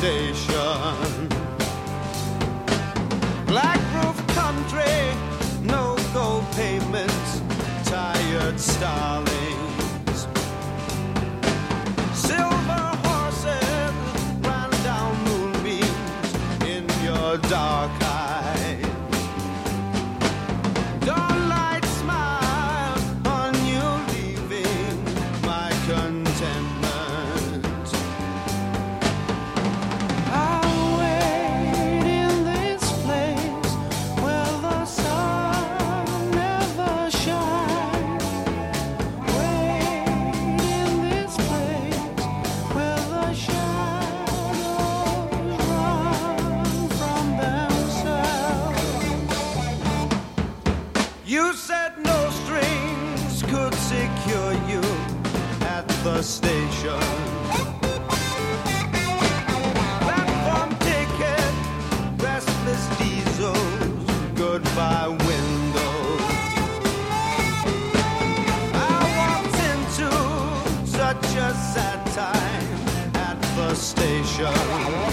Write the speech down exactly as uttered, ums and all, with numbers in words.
station. Black roof country, no gold pavements, tired starlings. Silver horses ran down moonbeams in your dark eyes. Dawnlight smile on you leaving my contentment. I'll wait in this place where the sun never shines. Wait in this place where the shadows run from themselves. You said no strings could secure you at the station. Platform ticket, restless diesels, goodbye windows. I walked into such a sad time at the station.